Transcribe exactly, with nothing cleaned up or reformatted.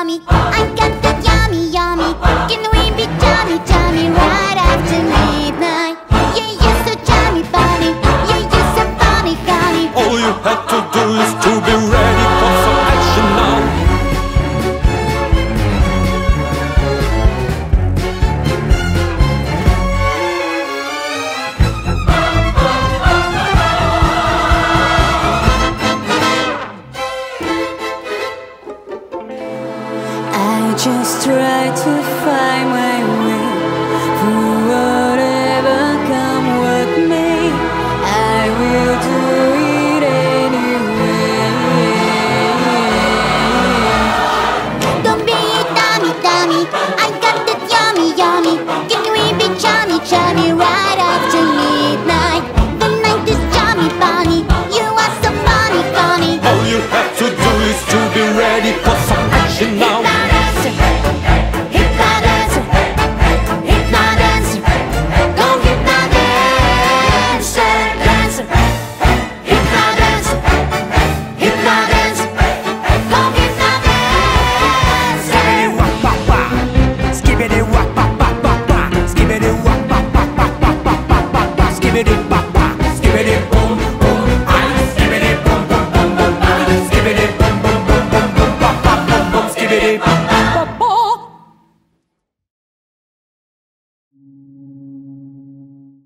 yummy. I got that yummy, yummy. Can we be yummy, yummy right after midnight? Yeah, you're so yummy, bunny. Yeah, you're so funny, honey. All you have to do is to be ready for some action now. I just try to find my way through whatever come with me. I will do it anyway. Don't be a dummy, dummy. I got that yummy, yummy. Can we be yummy, yummy right